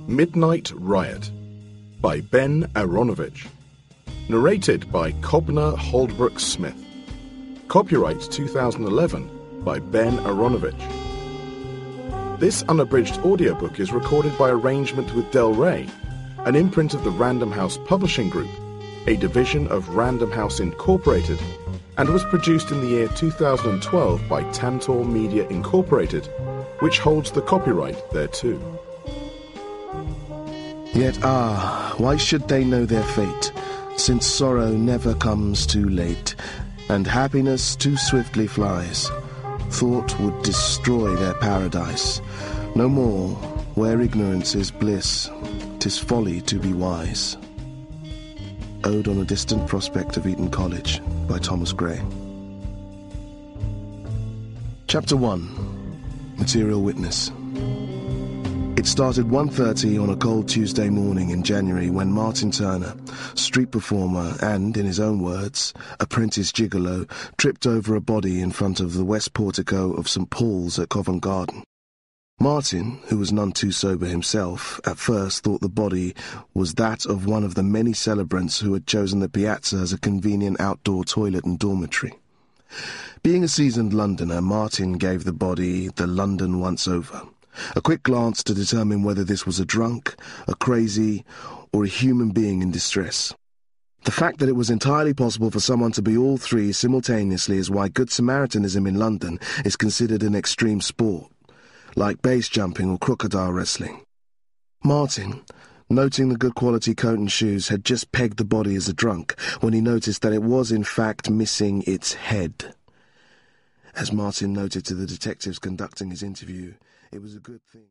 Midnight Riot by Ben Aronovich. Narrated by Cobner Holdbrook Smith. Copyright 2011 by Ben Aronovich. This unabridged audiobook is recorded by arrangement with Del Rey, an imprint of the Random House Publishing Group, a division of Random House Incorporated, and was produced in the year 2012 by Tantor Media Incorporated, which holds the copyright thereto. Yet why should they know their fate, since sorrow never comes too late, and happiness too swiftly flies? Thought would destroy their paradise. No more, where ignorance is bliss, 'tis folly to be wise. Ode on a Distant Prospect of Eton College by Thomas Gray. Chapter 1. Material Witness. It started 1:30 on a cold Tuesday morning in January when Martin Turner, street performer and, in his own words, apprentice gigolo, tripped over a body in front of the west portico of St. Paul's at Covent Garden. Martin, who was none too sober himself, at first thought the body was that of one of the many celebrants who had chosen the piazza as a convenient outdoor toilet and dormitory. Being a seasoned Londoner, Martin gave the body the London once-over. A quick glance to determine whether this was a drunk, a crazy, or a human being in distress. The fact that it was entirely possible for someone to be all three simultaneously is why Good Samaritanism in London is considered an extreme sport, like base jumping or crocodile wrestling. Martin, noting the good quality coat and shoes, had just pegged the body as a drunk when he noticed that it was in fact missing its head. As Martin noted to the detectives conducting his interview, it was a good thing.